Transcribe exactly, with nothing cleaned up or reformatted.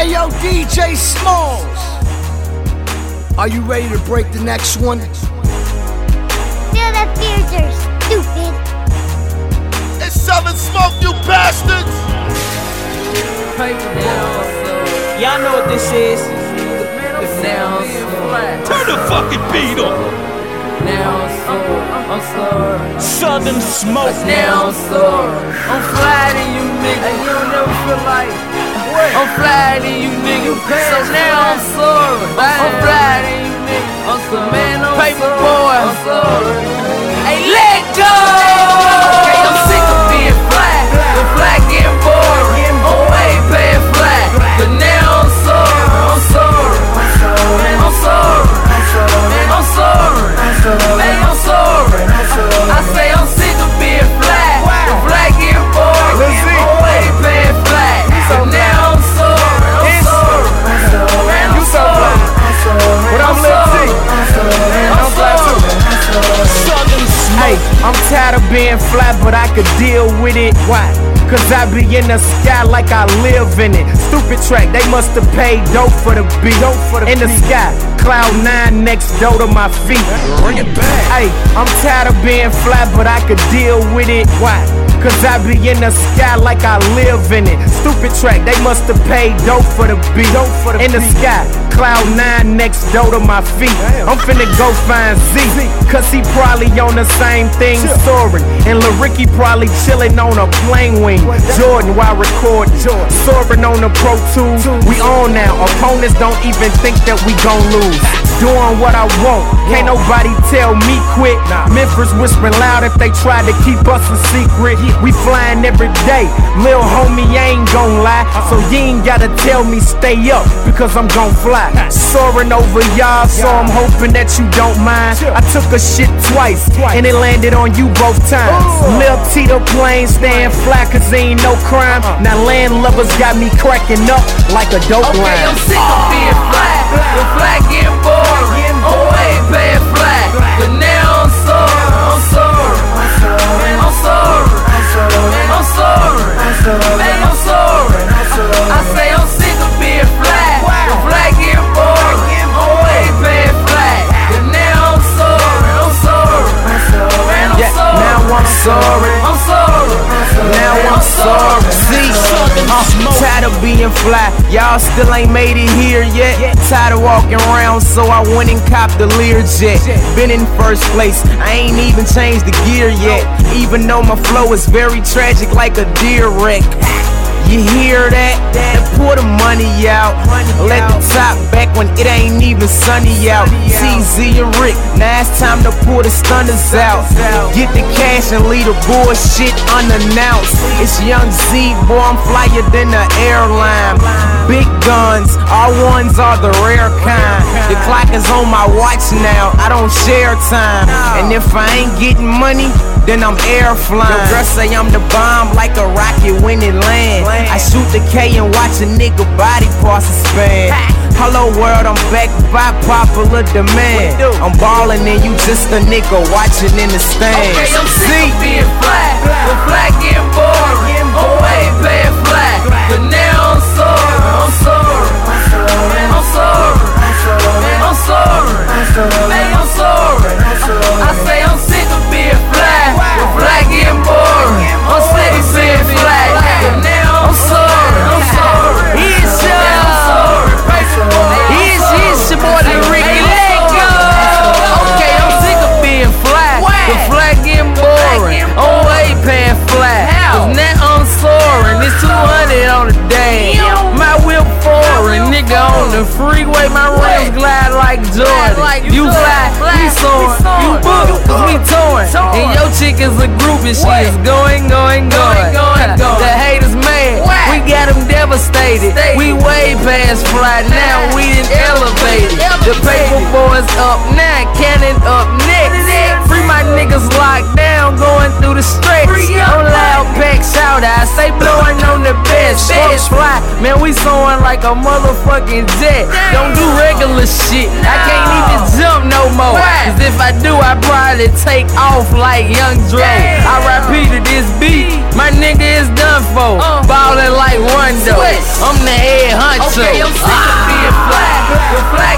Hey yo, D J Smalls, are you ready to break the next one? Feel the future, stupid. It's Southern Smoke, you bastards! Y'all know what this is. Now, turn the fucking beat on. Now I'm sorry. Southern Smoke. Now I'm sorry. I'm fly to you niggas. You don't never feel like I'm fly to you niggas. So now I'm sorry. I'm fly to you niggas. I'm sorry. Man, I'm paper boy. I'm sorry. Hey, let go. Okay, I'm sick of being fly. The fly getting boring. I'm way paying fly. But now I'm sorry. I'm sorry. I'm sorry. Man, I'm sorry. Man, I'm sorry. I say I'm sick of being fly. The fly getting boring. I'm way paying fly. So now I'm sorry. I'm sorry. Man, I'm sorry. But I'm Lil T. I'm fly too. Hey, I'm tired of being fly, but I could deal with it. Why? Cause I be in the sky like I live in it. Stupid track, they must have paid dope for the beat. Dope for the in the beat. Sky, cloud nine next door to my feet. Bring it back. Hey, I'm tired of being fly, but I could deal with it. Why? Cause I be in the sky like I live in it. Stupid track, they must have paid dope for the beat. Dope for the in the beat. Sky, cloud nine next door to my feet. Damn. I'm finna go find Z, cause he probably on the same thing soaring. And Lil Ricky probably chillin' on a plane wing. Jordan while record soaring on the Pro Tools. We on now, opponents don't even think that we gon' lose. Doing what I want, can't nobody tell me quit. Memphis whispering loud if they try to keep us a secret. We flying every day, lil homie, I ain't gon' lie. So you ain't gotta tell me stay up, because I'm gon' fly. Soaring over y'all, so I'm hoping that you don't mind. I took a shit twice, and it landed on you both times. Lil T the plane staying fly, cause ain't no crime. Now land lovers got me cracking up like a dope line. Okay, I'm sick of being fly. The fly getting boring. I'm way paying fly. But now I'm sorry. I'm sorry. I'm sorry. I'm sorry. Man, I'm sorry. I say I'm sick of being fly. The fly getting boring. I'm way paying fly. But now I'm sorry. I'm sorry. Man, I'm sorry. Now I'm sorry. I'm sorry. Now I'm sorry. See, I'm tired of being fly. Y'all still ain't made it here yet. Tired of walking around, so I went and copped the Learjet. Been in first place, I ain't even changed the gear yet. Even though my flow is very tragic like a deer wreck. You hear that? Then pour the money out. Let the top back when it ain't even sunny out. T Z and Rick, now it's time to pull the stunners out. Get the cash and leave the bullshit unannounced. It's Young Z, boy, I'm flyer than the airline. Big guns, all ones are the rare kind. The clock is on my watch now, I don't share time. And if I ain't getting money, then I'm air flying. The girl say I'm the bomb like a rocket when it land. I shoot the K and watch a nigga body parts expand. Hello world, I'm back by popular demand. I'm ballin' and you just a nigga watching in the stands. Okay, I'm sick of being fly. The fly getting boring. I'm way paying fly. But now I'm sorry. I'm sorry. I'm sorry. Man, I'm sorry. Man, I'm sorry. I say I'm sick of being fly. The fly getting boring. I'm sick of being fly. But now I'm sorry. I'm sorry. It's your It's it's your boy Lil Ricky. Let go. Okay, I'm sick of being fly. The fly getting boring. I'm way paying fly. Cause now I'm soaring. It's two hundred on the day. My whip foreign, nigga on the freeway. My rims glide like Jordan. You fly, we soaring. You book, cause we touring. And your chick is a group and she is going, going, going. The haters mad, we got them devastated. We way past fly, now we done elevated. The paper boys up now, cannon up next. Free my niggas locked down, going through the stretch. On loud pack shout out, stay blowing on the best. Folks fly, man, we soaring like a motherfucking jet. Don't do regular shit, I can't even jump no more. Cause if I do, I probably take off like Young Dro. R I P to this beat, my nigga is done for. Ballin' like Rondo, I'm the head honcho. Okay, I'm sick of being fly.